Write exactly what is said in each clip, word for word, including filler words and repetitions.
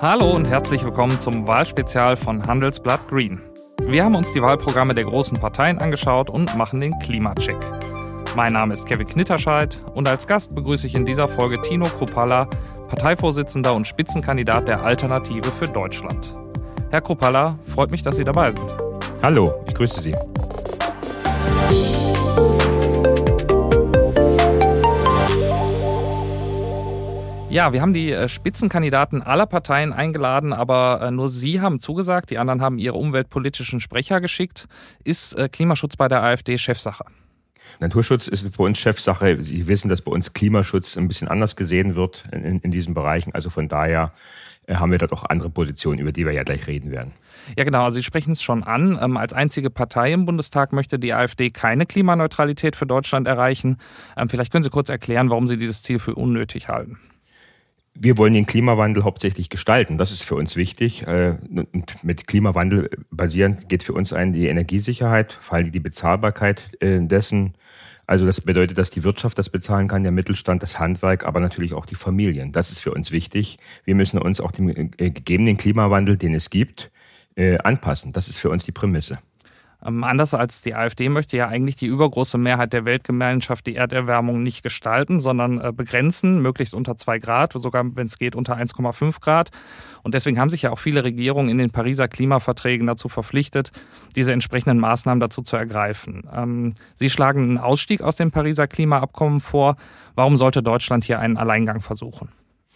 Hallo und herzlich willkommen zum Wahlspezial von Handelsblatt Green. Wir haben uns die Wahlprogramme der großen Parteien angeschaut und machen den Klimacheck. Mein Name ist Kevin Knitterscheid und als Gast begrüße ich in dieser Folge Tino Kruppalla, Parteivorsitzender und Spitzenkandidat der Alternative für Deutschland. Herr Kruppalla, freut mich, dass Sie dabei sind. Hallo, ich grüße Sie. Ja, wir haben die Spitzenkandidaten aller Parteien eingeladen, aber nur Sie haben zugesagt, die anderen haben ihre umweltpolitischen Sprecher geschickt. Ist Klimaschutz bei der AfD Chefsache? Naturschutz ist bei uns Chefsache. Sie wissen, dass bei uns Klimaschutz ein bisschen anders gesehen wird in, in diesen Bereichen. Also von daher haben wir dort auch andere Positionen, über die wir ja gleich reden werden. Ja genau, also Sie sprechen es schon an. Als einzige Partei im Bundestag möchte die AfD keine Klimaneutralität für Deutschland erreichen. Vielleicht können Sie kurz erklären, warum Sie dieses Ziel für unnötig halten. Wir wollen den Klimawandel hauptsächlich gestalten. Das ist für uns wichtig. Und mit Klimawandel basierend geht für uns ein die Energiesicherheit, vor allem die Bezahlbarkeit dessen. Also das bedeutet, dass die Wirtschaft das bezahlen kann, der Mittelstand, das Handwerk, aber natürlich auch die Familien. Das ist für uns wichtig. Wir müssen uns auch dem gegebenen Klimawandel, den es gibt, anpassen. Das ist für uns die Prämisse. Anders als die AfD möchte ja eigentlich die übergroße Mehrheit der Weltgemeinschaft die Erderwärmung nicht gestalten, sondern begrenzen, möglichst unter zwei Grad, sogar wenn es geht unter eins Komma fünf Grad. Und deswegen haben sich ja auch viele Regierungen in den Pariser Klimaverträgen dazu verpflichtet, diese entsprechenden Maßnahmen dazu zu ergreifen. Sie schlagen einen Ausstieg aus dem Pariser Klimaabkommen vor. Warum sollte Deutschland hier einen Alleingang versuchen?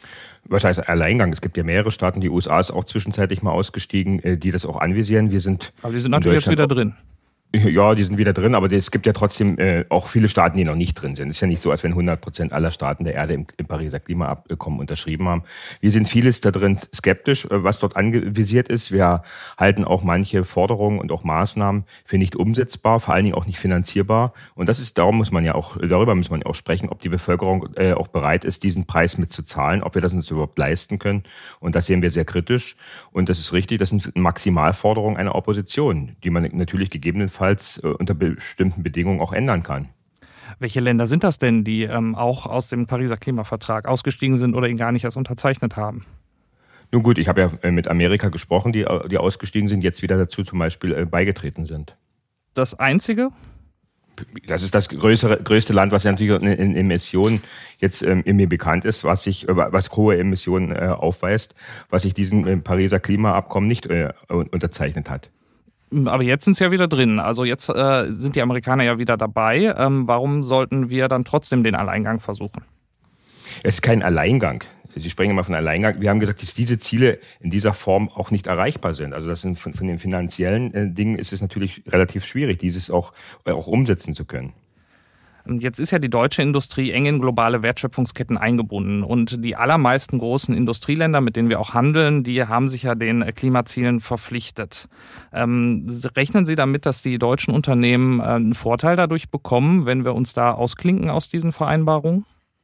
Was heißt Alleingang? Es gibt ja mehrere Staaten, die U S A ist auch zwischenzeitlich mal ausgestiegen, die das auch anvisieren. Wir sind Aber die sind natürlich jetzt wieder drin. Ja, die sind wieder drin, aber es gibt ja trotzdem äh, auch viele Staaten, die noch nicht drin sind. Es ist ja nicht so, als wenn hundert Prozent aller Staaten der Erde im, im Pariser Klimaabkommen unterschrieben haben. Wir sind vieles da drin skeptisch, äh, was dort anvisiert ist. Wir halten auch manche Forderungen und auch Maßnahmen für nicht umsetzbar, vor allen Dingen auch nicht finanzierbar. Und das ist, darum muss man ja auch, darüber muss man ja auch sprechen, ob die Bevölkerung äh, auch bereit ist, diesen Preis mitzuzahlen, ob wir das uns überhaupt leisten können. Und das sehen wir sehr kritisch. Und das ist richtig, das sind Maximalforderungen einer Opposition, die man natürlich gegebenenfalls unter bestimmten Bedingungen auch ändern kann. Welche Länder sind das denn, die ähm, auch aus dem Pariser Klimavertrag ausgestiegen sind oder ihn gar nicht erst unterzeichnet haben? Nun gut, ich habe ja mit Amerika gesprochen, die, die ausgestiegen sind, jetzt wieder dazu zum Beispiel äh, beigetreten sind. Das einzige? Das ist das größere, größte Land, was ja natürlich in, in Emissionen jetzt ähm, mir bekannt ist, was sich, was hohe Emissionen äh, aufweist, was sich diesem äh, Pariser Klimaabkommen nicht äh, unterzeichnet hat. Aber jetzt sind sie ja wieder drin. Also jetzt äh, sind die Amerikaner ja wieder dabei. Ähm, warum sollten wir dann trotzdem den Alleingang versuchen? Es ist kein Alleingang. Sie sprechen immer von Alleingang. Wir haben gesagt, dass diese Ziele in dieser Form auch nicht erreichbar sind. Also das sind von, von den finanziellen äh, Dingen ist es natürlich relativ schwierig, dieses auch, äh, auch umsetzen zu können. Jetzt ist ja die deutsche Industrie eng in globale Wertschöpfungsketten eingebunden und die allermeisten großen Industrieländer, mit denen wir auch handeln, die haben sich ja den Klimazielen verpflichtet. Ähm, rechnen Sie damit, dass die deutschen Unternehmen einen Vorteil dadurch bekommen, wenn wir uns da ausklinken aus diesen Vereinbarungen?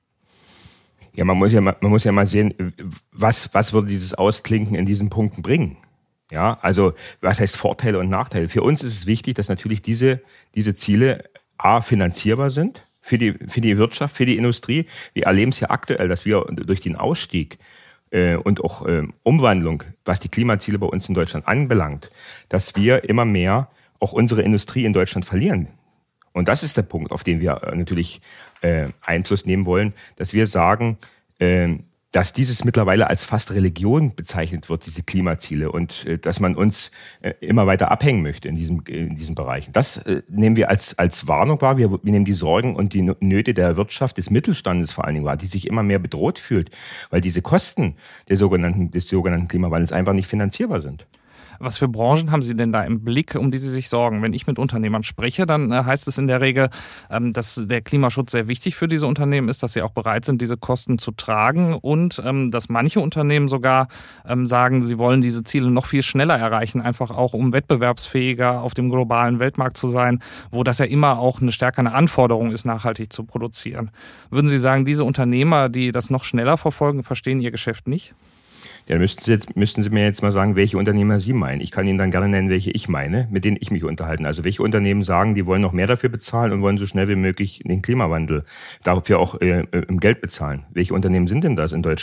Ja, man muss ja mal, man muss ja mal sehen, was, was würde dieses Ausklinken in diesen Punkten bringen? Ja, also was heißt Vorteile und Nachteile? Für uns ist es wichtig, dass natürlich diese, diese Ziele A, finanzierbar sind für die, für die Wirtschaft, für die Industrie. Wir erleben es ja aktuell, dass wir durch den Ausstieg äh, und auch äh, Umwandlung, was die Klimaziele bei uns in Deutschland anbelangt, dass wir immer mehr auch unsere Industrie in Deutschland verlieren. Und das ist der Punkt, auf den wir natürlich äh, Einfluss nehmen wollen, dass wir sagen, äh, dass dieses mittlerweile als fast Religion bezeichnet wird, diese Klimaziele, und äh, dass man uns äh, immer weiter abhängen möchte in diesem in diesen Bereichen. Das äh, nehmen wir als als Warnung wahr. Wir, wir nehmen die Sorgen und die Nöte der Wirtschaft, des Mittelstandes vor allen Dingen wahr, die sich immer mehr bedroht fühlt, weil diese Kosten der sogenannten des sogenannten Klimawandels einfach nicht finanzierbar sind. Was für Branchen haben Sie denn da im Blick, um die Sie sich sorgen? Wenn ich mit Unternehmern spreche, dann heißt es in der Regel, dass der Klimaschutz sehr wichtig für diese Unternehmen ist, dass sie auch bereit sind, diese Kosten zu tragen und dass manche Unternehmen sogar sagen, sie wollen diese Ziele noch viel schneller erreichen, einfach auch um wettbewerbsfähiger auf dem globalen Weltmarkt zu sein, wo das ja immer auch eine stärkere Anforderung ist, nachhaltig zu produzieren. Würden Sie sagen, diese Unternehmer, die das noch schneller verfolgen, verstehen ihr Geschäft nicht? Ja, müssten Sie, jetzt, müssten Sie mir jetzt mal sagen, welche Unternehmer Sie meinen. Ich kann Ihnen dann gerne nennen, welche ich meine, mit denen ich mich unterhalte. Also welche Unternehmen sagen, die wollen noch mehr dafür bezahlen und wollen so schnell wie möglich den Klimawandel dafür auch äh, im Geld bezahlen. Welche Unternehmen sind denn das in Deutschland?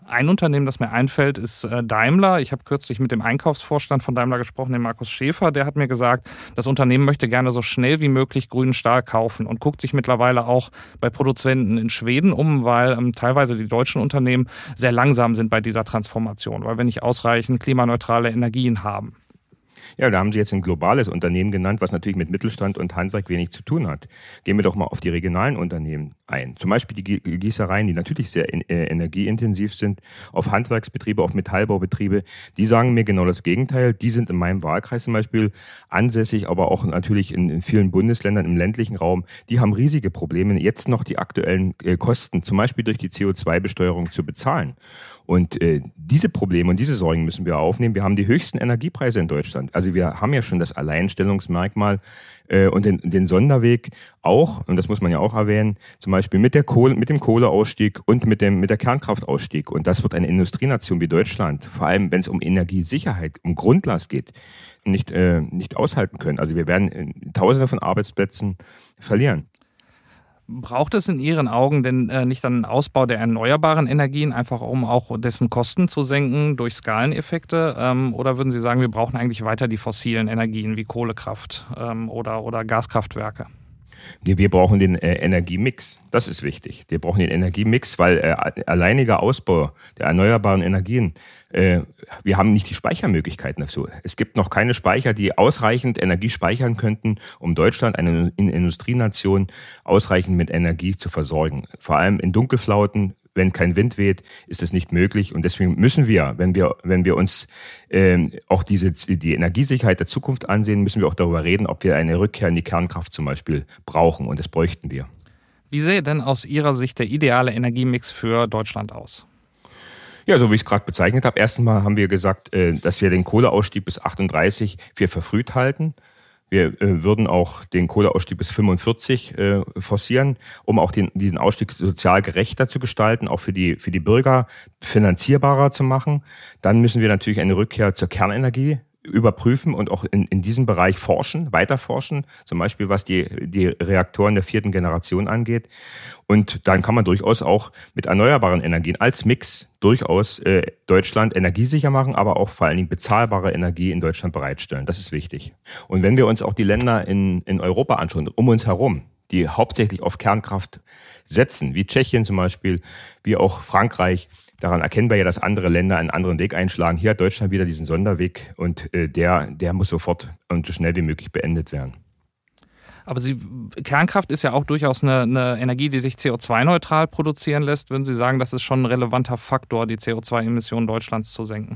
Ein Unternehmen, das mir einfällt, ist Daimler. Ich habe kürzlich mit dem Einkaufsvorstand von Daimler gesprochen, dem Markus Schäfer. Der hat mir gesagt, das Unternehmen möchte gerne so schnell wie möglich grünen Stahl kaufen und guckt sich mittlerweile auch bei Produzenten in Schweden um, weil ähm, teilweise die deutschen Unternehmen sehr langsam sind bei dieser Transformation, weil wir nicht ausreichend klimaneutrale Energien haben. Ja, da haben Sie jetzt ein globales Unternehmen genannt, was natürlich mit Mittelstand und Handwerk wenig zu tun hat. Gehen wir doch mal auf die regionalen Unternehmen ein. Zum Beispiel die Gießereien, die natürlich sehr äh, energieintensiv sind, auf Handwerksbetriebe, auf Metallbaubetriebe. Die sagen mir genau das Gegenteil. Die sind in meinem Wahlkreis zum Beispiel ansässig, aber auch natürlich in, in vielen Bundesländern im ländlichen Raum. Die haben riesige Probleme, jetzt noch die aktuellen äh, Kosten, zum Beispiel durch die C O zwei Besteuerung, zu bezahlen. Und äh, diese Probleme und diese Sorgen müssen wir aufnehmen. Wir haben die höchsten Energiepreise in Deutschland. Also wir haben ja schon das Alleinstellungsmerkmal äh, und den, den Sonderweg auch, und das muss man ja auch erwähnen, zum Beispiel mit der Kohle, mit dem Kohleausstieg und mit dem mit der Kernkraftausstieg. Und das wird eine Industrienation wie Deutschland, vor allem wenn es um Energiesicherheit, um Grundlast geht, nicht äh, nicht aushalten können. Also wir werden äh, Tausende von Arbeitsplätzen verlieren. Braucht es in Ihren Augen denn äh, nicht einen Ausbau der erneuerbaren Energien, einfach um auch dessen Kosten zu senken durch Skaleneffekte? Ähm, oder würden Sie sagen, wir brauchen eigentlich weiter die fossilen Energien wie Kohlekraft ähm, oder, oder Gaskraftwerke? Wir brauchen den äh, Energiemix. Das ist wichtig. Wir brauchen den Energiemix, weil äh, alleiniger Ausbau der erneuerbaren Energien, äh, wir haben nicht die Speichermöglichkeiten dazu. Es gibt noch keine Speicher, die ausreichend Energie speichern könnten, um Deutschland, eine Industrienation, ausreichend mit Energie zu versorgen. Vor allem in Dunkelflauten. Wenn kein Wind weht, ist es nicht möglich. Und deswegen müssen wir, wenn wir, wenn wir uns ähm, auch diese die Energiesicherheit der Zukunft ansehen, müssen wir auch darüber reden, ob wir eine Rückkehr in die Kernkraft zum Beispiel brauchen. Und das bräuchten wir. Wie sähe denn aus Ihrer Sicht der ideale Energiemix für Deutschland aus? Ja, so wie ich es gerade bezeichnet habe. Erstens mal haben wir gesagt, äh, dass wir den Kohleausstieg bis achtunddreißig für verfrüht halten. Wir äh, würden auch den Kohleausstieg bis fünfundvierzig äh, forcieren, um auch den, diesen Ausstieg sozial gerechter zu gestalten, auch für die, für die Bürger finanzierbarer zu machen. Dann müssen wir natürlich eine Rückkehr zur Kernenergie überprüfen und auch in, in diesem Bereich forschen, weiter forschen, zum Beispiel was die, die Reaktoren der vierten Generation angeht. Und dann kann man durchaus auch mit erneuerbaren Energien als Mix durchaus äh, Deutschland energiesicher machen, aber auch vor allen Dingen bezahlbare Energie in Deutschland bereitstellen. Das ist wichtig. Und wenn wir uns auch die Länder in, in Europa anschauen, um uns herum, die hauptsächlich auf Kernkraft setzen, wie Tschechien zum Beispiel, wie auch Frankreich, daran erkennen wir ja, dass andere Länder einen anderen Weg einschlagen. Hier hat Deutschland wieder diesen Sonderweg und äh, der, der muss sofort und so schnell wie möglich beendet werden. Aber Sie, Kernkraft ist ja auch durchaus eine, eine Energie, die sich C O zwei neutral produzieren lässt. Würden Sie sagen, das ist schon ein relevanter Faktor, die C O zwei Emissionen Deutschlands zu senken?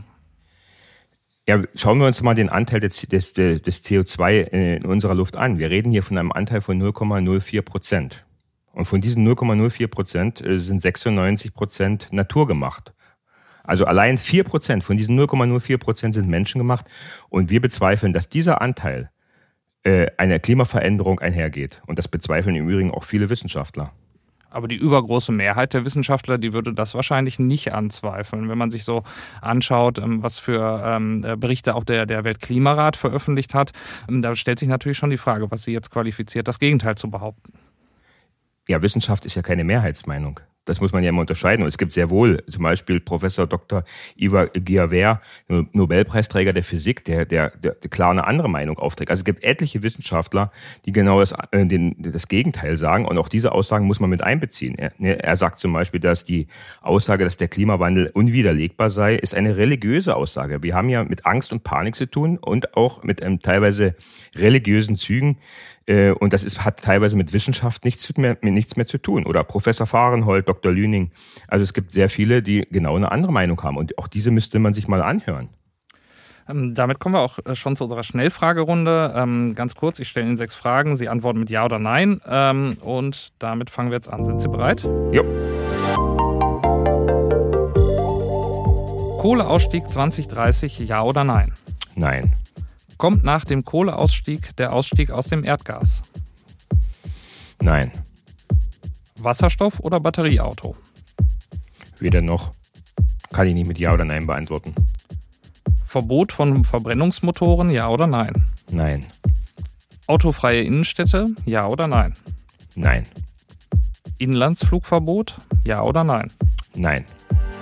Ja, schauen wir uns mal den Anteil des, des, des C O zwei in unserer Luft an. Wir reden hier von einem Anteil von null Komma null vier Prozent. Und von diesen null Komma null vier Prozent sind sechsundneunzig Prozent naturgemacht. Also allein vier Prozent von diesen null Komma null vier Prozent sind menschengemacht. Und wir bezweifeln, dass dieser Anteil äh, einer Klimaveränderung einhergeht. Und das bezweifeln im Übrigen auch viele Wissenschaftler. Aber die übergroße Mehrheit der Wissenschaftler, die würde das wahrscheinlich nicht anzweifeln. Wenn man sich so anschaut, was für Berichte auch der, der Weltklimarat veröffentlicht hat, da stellt sich natürlich schon die Frage, was sie jetzt qualifiziert, das Gegenteil zu behaupten. Ja, Wissenschaft ist ja keine Mehrheitsmeinung. Das muss man ja immer unterscheiden. Und es gibt sehr wohl zum Beispiel Professor Doktor Ivar Giaver, Nobelpreisträger der Physik, der, der, der klar eine andere Meinung aufträgt. Also es gibt etliche Wissenschaftler, die genau das, äh, den, das Gegenteil sagen. Und auch diese Aussagen muss man mit einbeziehen. Er, er sagt zum Beispiel, dass die Aussage, dass der Klimawandel unwiderlegbar sei, ist eine religiöse Aussage. Wir haben ja mit Angst und Panik zu tun und auch mit einem teilweise religiösen Zügen. Und das ist, hat teilweise mit Wissenschaft nichts mehr, nichts mehr zu tun. Oder Professor Fahrenhold, Doktor Lüning. Also es gibt sehr viele, die genau eine andere Meinung haben. Und auch diese müsste man sich mal anhören. Damit kommen wir auch schon zu unserer Schnellfragerunde. Ganz kurz, ich stelle Ihnen sechs Fragen. Sie antworten mit Ja oder Nein. Und damit fangen wir jetzt an. Sind Sie bereit? Jo. Kohleausstieg zwanzig dreißig, Ja oder Nein? Nein. Kommt nach dem Kohleausstieg der Ausstieg aus dem Erdgas? Nein. Wasserstoff oder Batterieauto? Weder noch. Kann ich nicht mit Ja oder Nein beantworten. Verbot von Verbrennungsmotoren, Ja oder Nein? Nein. Autofreie Innenstädte, Ja oder Nein? Nein. Inlandsflugverbot, Ja oder Nein? Nein.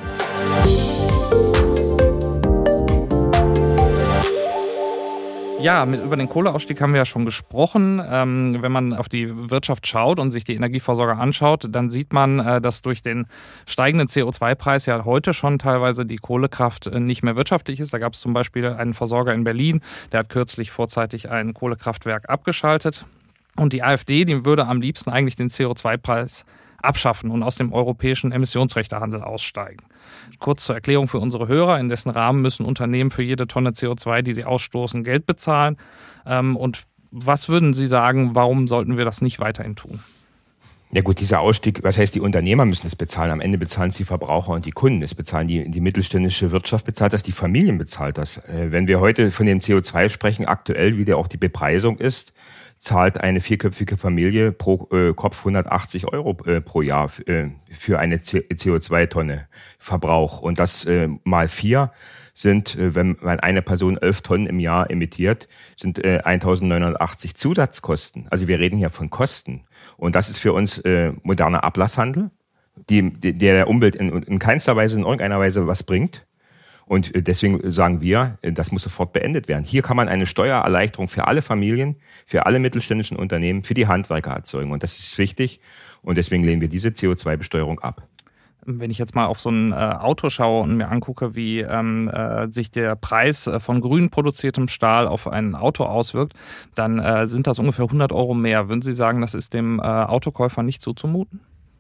Ja, mit, über den Kohleausstieg haben wir ja schon gesprochen. Ähm, wenn man auf die Wirtschaft schaut und sich die Energieversorger anschaut, dann sieht man, äh, dass durch den steigenden C O zwei Preis ja heute schon teilweise die Kohlekraft äh, nicht mehr wirtschaftlich ist. Da gab es zum Beispiel einen Versorger in Berlin, der hat kürzlich vorzeitig ein Kohlekraftwerk abgeschaltet. Und die AfD, die würde am liebsten eigentlich den C O zwei Preis abschaffen und aus dem europäischen Emissionsrechtehandel aussteigen. Kurz zur Erklärung für unsere Hörer: In dessen Rahmen müssen Unternehmen für jede Tonne C O zwei, die sie ausstoßen, Geld bezahlen. Und was würden Sie sagen, warum sollten wir das nicht weiterhin tun? Ja gut, dieser Ausstieg, was heißt, die Unternehmer müssen es bezahlen? Am Ende bezahlen es die Verbraucher und die Kunden. Es bezahlen die, die mittelständische Wirtschaft bezahlt das, die Familien bezahlt das. Wenn wir heute von dem C O zwei sprechen, aktuell, wie der auch die Bepreisung ist, zahlt eine vierköpfige Familie pro äh, Kopf hundertachtzig Euro äh, pro Jahr äh, für eine C O zwei Tonne Verbrauch. Und das äh, mal vier sind, äh, wenn, wenn eine Person elf Tonnen im Jahr emittiert, sind äh, eintausendneunhundertachtzig Zusatzkosten. Also wir reden hier von Kosten. Und das ist für uns äh, moderner Ablasshandel, die, die, der der Umwelt in, in keinster Weise, in irgendeiner Weise was bringt. Und deswegen sagen wir, das muss sofort beendet werden. Hier kann man eine Steuererleichterung für alle Familien, für alle mittelständischen Unternehmen, für die Handwerker erzeugen. Und das ist wichtig. Und deswegen lehnen wir diese C O zwei Besteuerung ab. Wenn ich jetzt mal auf so ein äh, Auto schaue und mir angucke, wie ähm, äh, sich der Preis äh, von grün produziertem Stahl auf ein Auto auswirkt, dann äh, sind das ungefähr hundert Euro mehr. Würden Sie sagen, das ist dem äh, Autokäufer nicht so zumuten?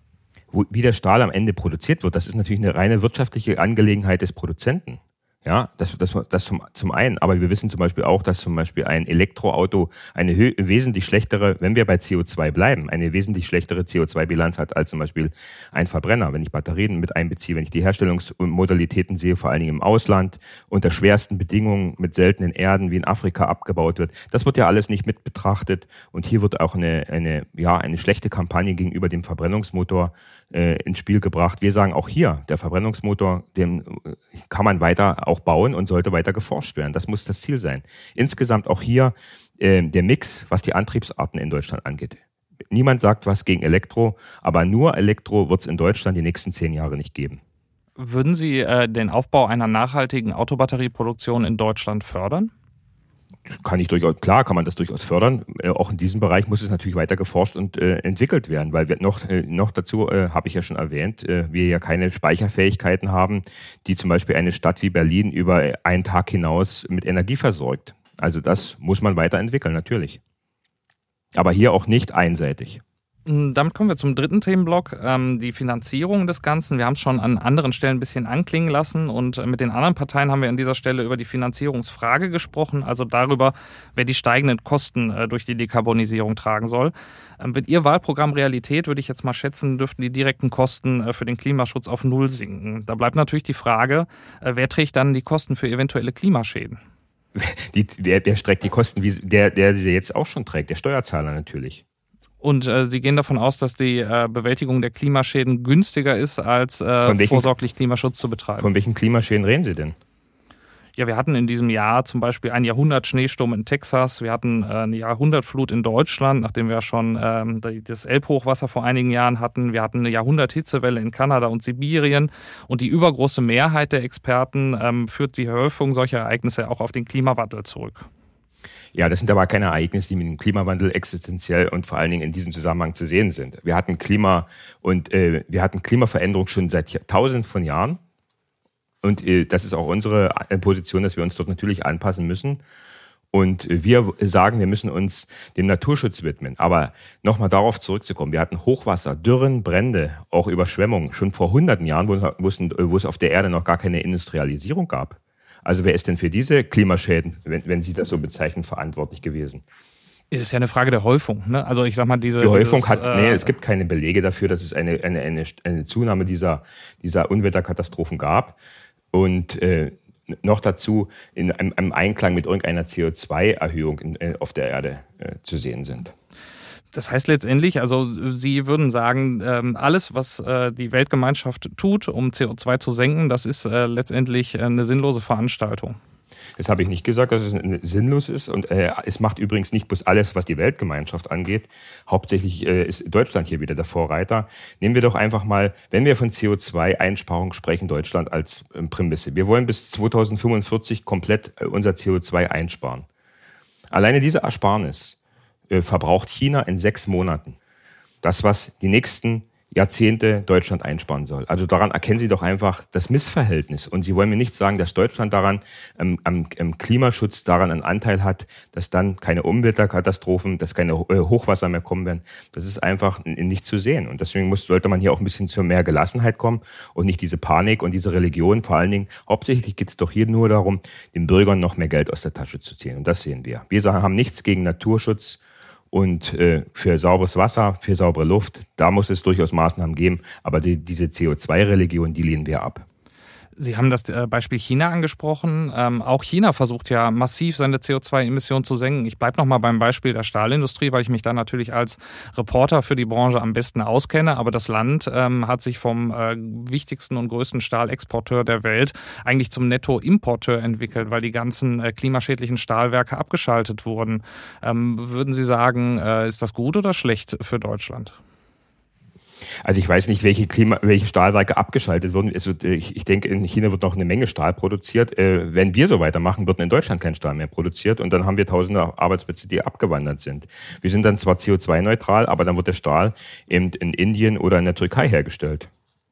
Wie der Stahl am Ende produziert wird, das ist natürlich eine reine wirtschaftliche Angelegenheit des Produzenten. Ja, das, das, das zum, zum einen. Aber wir wissen zum Beispiel auch, dass zum Beispiel ein Elektroauto eine hö- wesentlich schlechtere, wenn wir bei C O zwei bleiben, eine wesentlich schlechtere C O zwei Bilanz hat als zum Beispiel ein Verbrenner. Wenn ich Batterien mit einbeziehe, wenn ich die Herstellungsmodalitäten sehe, vor allen Dingen im Ausland, unter schwersten Bedingungen mit seltenen Erden wie in Afrika abgebaut wird, das wird ja alles nicht mit betrachtet. Und hier wird auch eine, eine, ja, eine schlechte Kampagne gegenüber dem Verbrennungsmotor äh, ins Spiel gebracht. Wir sagen auch hier, der Verbrennungsmotor, den kann man weiter auch bauen und sollte weiter geforscht werden. Das muss das Ziel sein. Insgesamt auch hier äh, der Mix, was die Antriebsarten in Deutschland angeht. Niemand sagt was gegen Elektro, aber nur Elektro wird es in Deutschland die nächsten zehn Jahre nicht geben. Würden Sie äh, den Aufbau einer nachhaltigen Autobatterieproduktion in Deutschland fördern? Kann ich durchaus, klar kann man das durchaus fördern. Äh, auch in diesem Bereich muss es natürlich weiter geforscht und äh, entwickelt werden, weil wir noch, äh, noch dazu, äh, habe ich ja schon erwähnt, äh, wir ja keine Speicherfähigkeiten haben, die zum Beispiel eine Stadt wie Berlin über einen Tag hinaus mit Energie versorgt. Also das muss man weiterentwickeln, natürlich. Aber hier auch nicht einseitig. Damit kommen wir zum dritten Themenblock, ähm, die Finanzierung des Ganzen. Wir haben es schon an anderen Stellen ein bisschen anklingen lassen und mit den anderen Parteien haben wir an dieser Stelle über die Finanzierungsfrage gesprochen, also darüber, wer die steigenden Kosten äh, durch die Dekarbonisierung tragen soll. Ähm, wird Ihr Wahlprogramm Realität, würde ich jetzt mal schätzen, dürften die direkten Kosten äh, für den Klimaschutz auf Null sinken. Da bleibt natürlich die Frage, äh, wer trägt dann die Kosten für eventuelle Klimaschäden? Die, wer, wer trägt die Kosten, wie der, der sie jetzt auch schon trägt? Der Steuerzahler natürlich. Und äh, Sie gehen davon aus, dass die äh, Bewältigung der Klimaschäden günstiger ist, als äh, welchen, vorsorglich Klimaschutz zu betreiben. Von welchen Klimaschäden reden Sie denn? Ja, wir hatten in diesem Jahr zum Beispiel ein Jahrhundert-Schneesturm in Texas. Wir hatten äh, eine Jahrhundertflut in Deutschland, nachdem wir schon ähm, das Elbhochwasser vor einigen Jahren hatten. Wir hatten eine Jahrhundert-Hitzewelle in Kanada und Sibirien. Und die übergroße Mehrheit der Experten ähm, führt die Häufung solcher Ereignisse auch auf den Klimawandel zurück. Ja, das sind aber keine Ereignisse, die mit dem Klimawandel existenziell und vor allen Dingen in diesem Zusammenhang zu sehen sind. Wir hatten Klima und äh, wir hatten Klimaveränderung schon seit Tausenden von Jahren. Und äh, das ist auch unsere Position, dass wir uns dort natürlich anpassen müssen. Und äh, wir sagen, wir müssen uns dem Naturschutz widmen. Aber nochmal darauf zurückzukommen, wir hatten Hochwasser, Dürren, Brände, auch Überschwemmungen schon vor hunderten Jahren, wo, wo es auf der Erde noch gar keine Industrialisierung gab. Also wer ist denn für diese Klimaschäden, wenn, wenn Sie das so bezeichnen, verantwortlich gewesen? Es ist ja eine Frage der Häufung, ne? Also ich sag mal, diese... Die Häufung dieses, hat, äh, nee, es gibt keine Belege dafür, dass es eine, eine, eine, eine Zunahme dieser, dieser Unwetterkatastrophen gab. Und äh, noch dazu in einem, einem Einklang mit irgendeiner C O zwei Erhöhung in, äh, auf der Erde äh, zu sehen sind. Das heißt letztendlich, also Sie würden sagen, alles, was die Weltgemeinschaft tut, um C O zwei zu senken, das ist letztendlich eine sinnlose Veranstaltung. Das habe ich nicht gesagt, dass es sinnlos ist. Und äh, es macht übrigens nicht bloß alles, was die Weltgemeinschaft angeht. Hauptsächlich äh, ist Deutschland hier wieder der Vorreiter. Nehmen wir doch einfach mal, wenn wir von C O zwei Einsparung sprechen, Deutschland als äh, Prämisse. Wir wollen bis zweitausendfünfundvierzig komplett äh, unser C O zwei einsparen. Alleine diese Ersparnis äh, verbraucht China in sechs Monaten. Das, was die nächsten Jahrzehnte Deutschland einsparen soll. Also daran erkennen Sie doch einfach das Missverhältnis. Und Sie wollen mir nicht sagen, dass Deutschland daran ähm, am, am Klimaschutz daran einen Anteil hat, dass dann keine Umweltkatastrophen, dass keine äh, Hochwasser mehr kommen werden. Das ist einfach nicht zu sehen. Und deswegen muss, sollte man hier auch ein bisschen zu mehr Gelassenheit kommen und nicht diese Panik und diese Religion. Vor allen Dingen, hauptsächlich geht es doch hier nur darum, den Bürgern noch mehr Geld aus der Tasche zu ziehen. Und das sehen wir. Wir haben nichts gegen Naturschutz. Und äh, für sauberes Wasser, für saubere Luft, da muss es durchaus Maßnahmen geben. Aber die, diese C O zwei Religion, die lehnen wir ab. Sie haben das Beispiel China angesprochen. Ähm, auch China versucht ja massiv seine C O zwei Emissionen zu senken. Ich bleibe nochmal beim Beispiel der Stahlindustrie, weil ich mich da natürlich als Reporter für die Branche am besten auskenne. Aber das Land ähm, hat sich vom äh, wichtigsten und größten Stahlexporteur der Welt eigentlich zum Nettoimporteur entwickelt, weil die ganzen äh, klimaschädlichen Stahlwerke abgeschaltet wurden. Ähm, würden Sie sagen, äh, ist das gut oder schlecht für Deutschland? Also ich weiß nicht, welche Klima, welche Stahlwerke abgeschaltet wurden. Es wird, ich, ich denke, in China wird noch eine Menge Stahl produziert. Äh, wenn wir so weitermachen, wird in Deutschland kein Stahl mehr produziert und dann haben wir tausende Arbeitsplätze, die abgewandert sind. Wir sind dann zwar C O zwei neutral, aber dann wird der Stahl eben in Indien oder in der Türkei hergestellt.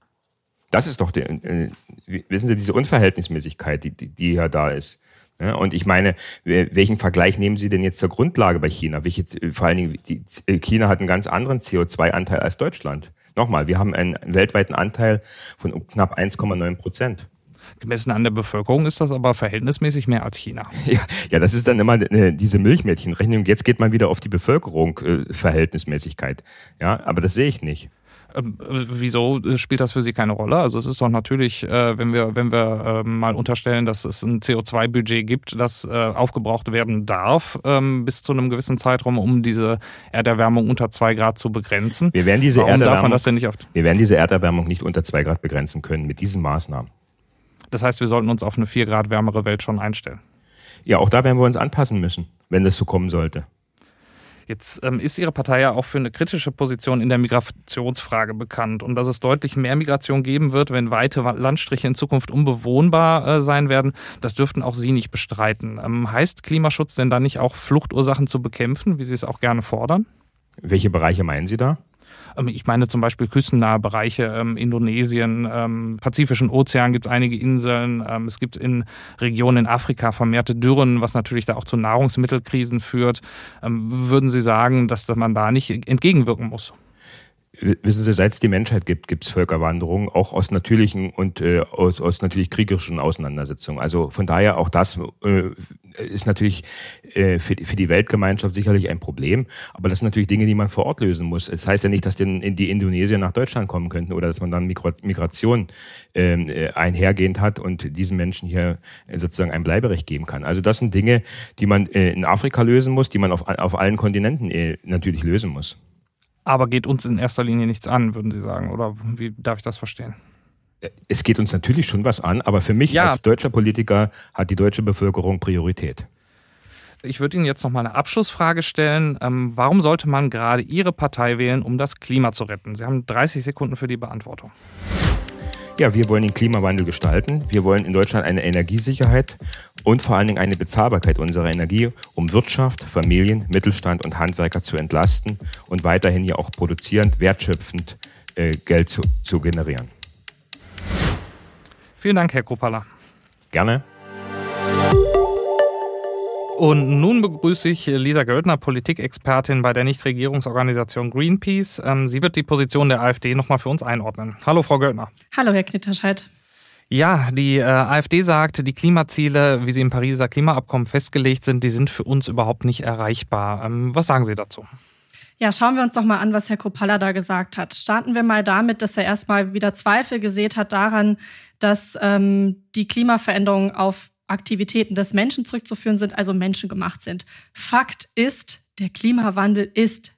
Das ist doch, die, äh, wissen Sie, diese Unverhältnismäßigkeit, die, die, die ja da ist. Ja, und ich meine, welchen Vergleich nehmen Sie denn jetzt zur Grundlage bei China? Welche, vor allen Dingen, die, China hat einen ganz anderen C O zwei Anteil als Deutschland. Nochmal, wir haben einen weltweiten Anteil von knapp eins Komma neun Prozent. Gemessen an der Bevölkerung ist das aber verhältnismäßig mehr als China. Ja, ja, das ist dann immer diese Milchmädchenrechnung. Jetzt geht man wieder auf die Bevölkerung, äh, Verhältnismäßigkeit. Ja, aber das sehe ich nicht. Ähm, wieso spielt das für Sie keine Rolle? Also es ist doch natürlich, äh, wenn wir, wenn wir äh, mal unterstellen, dass es ein C O zwei Budget gibt, das äh, aufgebraucht werden darf ähm, bis zu einem gewissen Zeitraum, um diese Erderwärmung unter zwei Grad zu begrenzen. Wir werden diese Warum Erderwärmung, darf man das denn nicht oft? Wir werden diese Erderwärmung nicht unter zwei Grad begrenzen können mit diesen Maßnahmen. Das heißt, wir sollten uns auf eine vier Grad wärmere Welt schon einstellen. Ja, auch da werden wir uns anpassen müssen, wenn das so kommen sollte. Jetzt ähm, ist Ihre Partei ja auch für eine kritische Position in der Migrationsfrage bekannt und dass es deutlich mehr Migration geben wird, wenn weite Landstriche in Zukunft unbewohnbar äh, sein werden. Das dürften auch Sie nicht bestreiten. Ähm, heißt Klimaschutz denn dann nicht auch Fluchtursachen zu bekämpfen, wie Sie es auch gerne fordern? Welche Bereiche meinen Sie da? Ich meine zum Beispiel küstennahe Bereiche, ähm, Indonesien, ähm, Pazifischen Ozean gibt es einige Inseln. Ähm, es gibt in Regionen in Afrika vermehrte Dürren, was natürlich da auch zu Nahrungsmittelkrisen führt. Ähm, würden Sie sagen, dass man da nicht entgegenwirken muss? Wissen Sie, seit es die Menschheit gibt, gibt es Völkerwanderungen, auch aus natürlichen und äh, aus, aus natürlich kriegerischen Auseinandersetzungen. Also von daher auch das äh, ist natürlich äh, für, die, für die Weltgemeinschaft sicherlich ein Problem. Aber das sind natürlich Dinge, die man vor Ort lösen muss. Es das heißt ja nicht, dass denn die Indonesier nach Deutschland kommen könnten oder dass man dann Migration äh, einhergehend hat und diesen Menschen hier sozusagen ein Bleiberecht geben kann. Also das sind Dinge, die man äh, in Afrika lösen muss, die man auf, auf allen Kontinenten äh, natürlich lösen muss. Aber geht uns in erster Linie nichts an, würden Sie sagen? Oder wie darf ich das verstehen? Es geht uns natürlich schon was an, aber für mich ja. als deutscher Politiker hat die deutsche Bevölkerung Priorität. Ich würde Ihnen jetzt noch mal eine Abschlussfrage stellen. Ähm, warum sollte man gerade Ihre Partei wählen, um das Klima zu retten? Sie haben dreißig Sekunden für die Beantwortung. Ja, wir wollen den Klimawandel gestalten. Wir wollen in Deutschland eine Energiesicherheit und vor allen Dingen eine Bezahlbarkeit unserer Energie, um Wirtschaft, Familien, Mittelstand und Handwerker zu entlasten und weiterhin ja auch produzierend, wertschöpfend äh, Geld zu, zu generieren. Vielen Dank, Herr Kruppalla. Gerne. Und nun begrüße ich Lisa Göldner, Politikexpertin bei der Nichtregierungsorganisation Greenpeace. Sie wird die Position der AfD nochmal für uns einordnen. Hallo, Frau Göldner. Hallo, Herr Knitterscheid. Ja, die äh, AfD sagt, die Klimaziele, wie sie im Pariser Klimaabkommen festgelegt sind, die sind für uns überhaupt nicht erreichbar. Ähm, was sagen Sie dazu? Ja, schauen wir uns doch mal an, was Herr Kruppalla da gesagt hat. Starten wir mal damit, dass er erstmal wieder Zweifel gesät hat daran, dass ähm, die Klimaveränderungen auf Aktivitäten des Menschen zurückzuführen sind, also menschengemacht sind. Fakt ist, der Klimawandel ist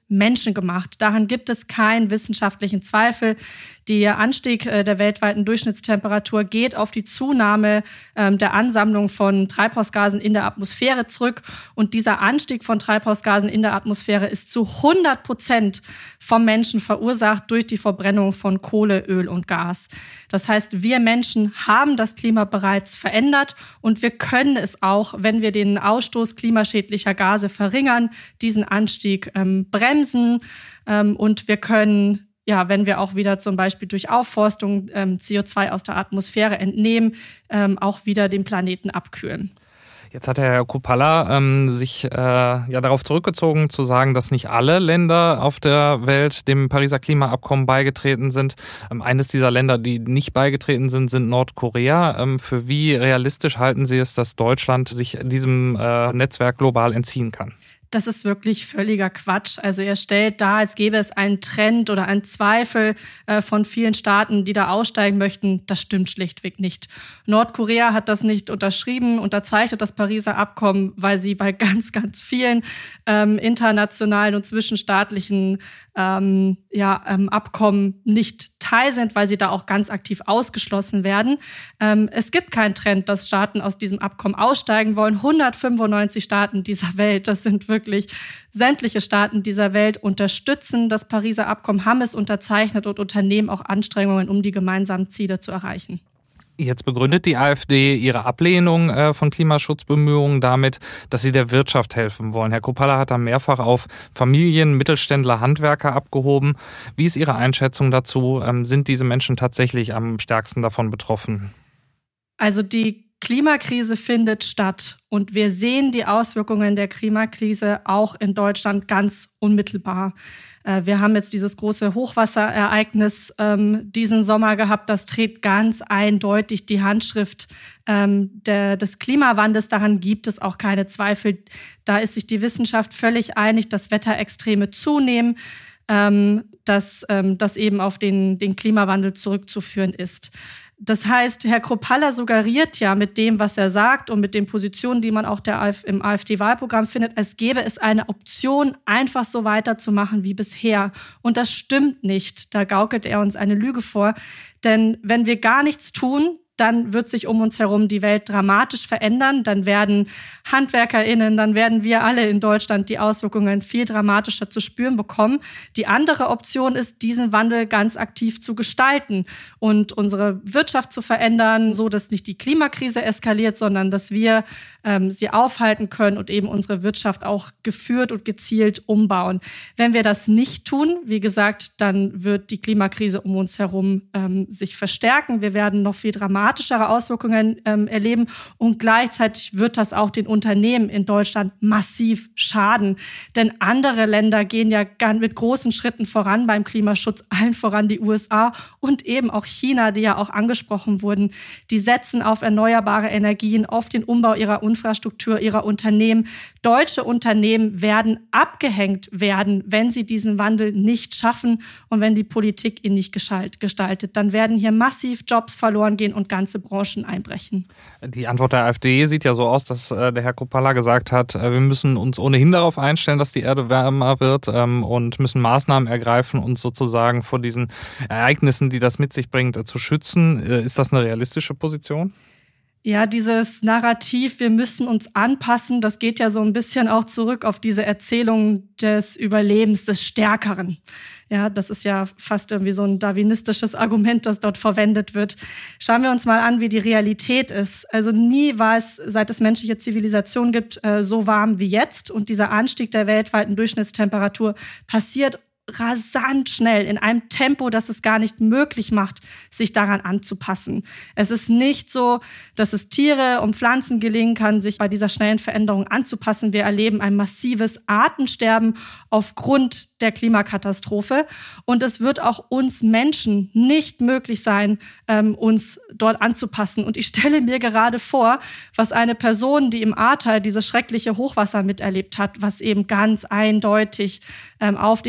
menschengemacht. Daran gibt es keinen wissenschaftlichen Zweifel. Der Anstieg der weltweiten Durchschnittstemperatur geht auf die Zunahme der Ansammlung von Treibhausgasen in der Atmosphäre zurück. Und dieser Anstieg von Treibhausgasen in der Atmosphäre ist zu hundert Prozent vom Menschen verursacht durch die Verbrennung von Kohle, Öl und Gas. Das heißt, wir Menschen haben das Klima bereits verändert und wir können es auch, wenn wir den Ausstoß klimaschädlicher Gase verringern, diesen Anstieg ähm, bremsen ähm, und wir können ja, wenn wir auch wieder zum Beispiel durch Aufforstung ähm, C O zwei aus der Atmosphäre entnehmen, ähm, auch wieder den Planeten abkühlen. Jetzt hat Herr Coppola ähm, sich äh, ja darauf zurückgezogen, zu sagen, dass nicht alle Länder auf der Welt dem Pariser Klimaabkommen beigetreten sind. Ähm, eines dieser Länder, die nicht beigetreten sind, sind Nordkorea. Ähm, für wie realistisch halten Sie es, dass Deutschland sich diesem äh, Netzwerk global entziehen kann? Das ist wirklich völliger Quatsch. Also er stellt dar, als gäbe es einen Trend oder einen Zweifel äh, von vielen Staaten, die da aussteigen möchten. Das stimmt schlichtweg nicht. Nordkorea hat das nicht unterschrieben, unterzeichnet das Pariser Abkommen, weil sie bei ganz, ganz vielen ähm, internationalen und zwischenstaatlichen ähm, ja, ähm, Abkommen nicht Teil sind, weil sie da auch ganz aktiv ausgeschlossen werden. Ähm, es gibt keinen Trend, dass Staaten aus diesem Abkommen aussteigen wollen. hundertfünfundneunzig Staaten dieser Welt, das sind wirklich sämtliche Staaten dieser Welt, unterstützen das Pariser Abkommen, haben es unterzeichnet und unternehmen auch Anstrengungen, um die gemeinsamen Ziele zu erreichen. Jetzt begründet die AfD ihre Ablehnung äh, von Klimaschutzbemühungen damit, dass sie der Wirtschaft helfen wollen. Herr Coppola hat da mehrfach auf Familien, Mittelständler, Handwerker abgehoben. Wie ist Ihre Einschätzung dazu? Ähm, sind diese Menschen tatsächlich am stärksten davon betroffen? Also die Klimakrise findet statt und wir sehen die Auswirkungen der Klimakrise auch in Deutschland ganz unmittelbar. Wir haben jetzt dieses große Hochwasserereignis ähm, diesen Sommer gehabt. Das trägt ganz eindeutig die Handschrift ähm, der, des Klimawandels. Daran gibt es auch keine Zweifel. Da ist sich die Wissenschaft völlig einig, dass Wetterextreme zunehmen, ähm, dass ähm, das eben auf den, den Klimawandel zurückzuführen ist. Das heißt, Herr Coppola suggeriert ja mit dem, was er sagt und mit den Positionen, die man auch der AfD, im AfD-Wahlprogramm findet, es gäbe es eine Option, einfach so weiterzumachen wie bisher. Und das stimmt nicht. Da gaukelt er uns eine Lüge vor. Denn wenn wir gar nichts tun, dann wird sich um uns herum die Welt dramatisch verändern. Dann werden HandwerkerInnen, dann werden wir alle in Deutschland die Auswirkungen viel dramatischer zu spüren bekommen. Die andere Option ist, diesen Wandel ganz aktiv zu gestalten und unsere Wirtschaft zu verändern, so dass nicht die Klimakrise eskaliert, sondern dass wir ähm, sie aufhalten können und eben unsere Wirtschaft auch geführt und gezielt umbauen. Wenn wir das nicht tun, wie gesagt, dann wird die Klimakrise um uns herum ähm, sich verstärken. Wir werden noch viel dramatischere Auswirkungen ähm, erleben und gleichzeitig wird das auch den Unternehmen in Deutschland massiv schaden. Denn andere Länder gehen ja mit großen Schritten voran beim Klimaschutz, allen voran die U S A und eben auch China, die ja auch angesprochen wurden. Die setzen auf erneuerbare Energien, auf den Umbau ihrer Infrastruktur, ihrer Unternehmen. Deutsche Unternehmen werden abgehängt werden, wenn sie diesen Wandel nicht schaffen und wenn die Politik ihn nicht gestaltet. Dann werden hier massiv Jobs verloren gehen und ganze Branchen einbrechen. Die Antwort der AfD sieht ja so aus, dass äh, der Herr Coppola gesagt hat, äh, wir müssen uns ohnehin darauf einstellen, dass die Erde wärmer wird ähm, und müssen Maßnahmen ergreifen, uns sozusagen vor diesen Ereignissen, die das mit sich bringt, äh, zu schützen. Äh, ist das eine realistische Position? Ja, dieses Narrativ, wir müssen uns anpassen, das geht ja so ein bisschen auch zurück auf diese Erzählung des Überlebens des Stärkeren. Ja, das ist ja fast irgendwie so ein darwinistisches Argument, das dort verwendet wird. Schauen wir uns mal an, wie die Realität ist. Also nie war es, seit es menschliche Zivilisation gibt, so warm wie jetzt. Und dieser Anstieg der weltweiten Durchschnittstemperatur passiert rasant schnell, in einem Tempo, das es gar nicht möglich macht, sich daran anzupassen. Es ist nicht so, dass es Tiere und Pflanzen gelingen kann, sich bei dieser schnellen Veränderung anzupassen. Wir erleben ein massives Artensterben aufgrund der Klimakatastrophe. Und es wird auch uns Menschen nicht möglich sein, ähm, uns dort anzupassen. Und ich stelle mir gerade vor, was eine Person, die im Ahrtal dieses schreckliche Hochwasser miterlebt hat, was eben ganz eindeutig ähm, auf den Klimawandel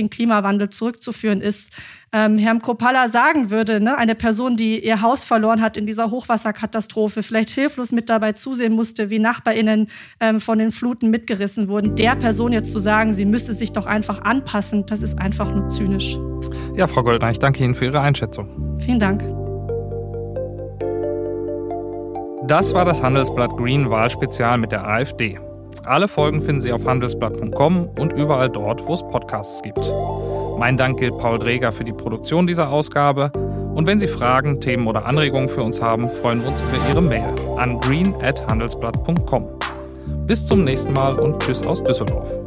Klimawandel zurückzuführen ist. Ähm, Herrn Kropalla sagen würde, ne, eine Person, die ihr Haus verloren hat in dieser Hochwasserkatastrophe, vielleicht hilflos mit dabei zusehen musste, wie NachbarInnen ähm, von den Fluten mitgerissen wurden, der Person jetzt zu sagen, sie müsste sich doch einfach anpassen, das ist einfach nur zynisch. Ja, Frau Goldner, ich danke Ihnen für Ihre Einschätzung. Vielen Dank. Das war das Handelsblatt Green Wahlspezial mit der AfD. Alle Folgen finden Sie auf handelsblatt punkt com und überall dort, wo es Podcasts gibt. Mein Dank gilt Paul Dreger für die Produktion dieser Ausgabe. Und wenn Sie Fragen, Themen oder Anregungen für uns haben, freuen wir uns über Ihre Mail an green at handelsblatt punkt com. Bis zum nächsten Mal und tschüss aus Düsseldorf.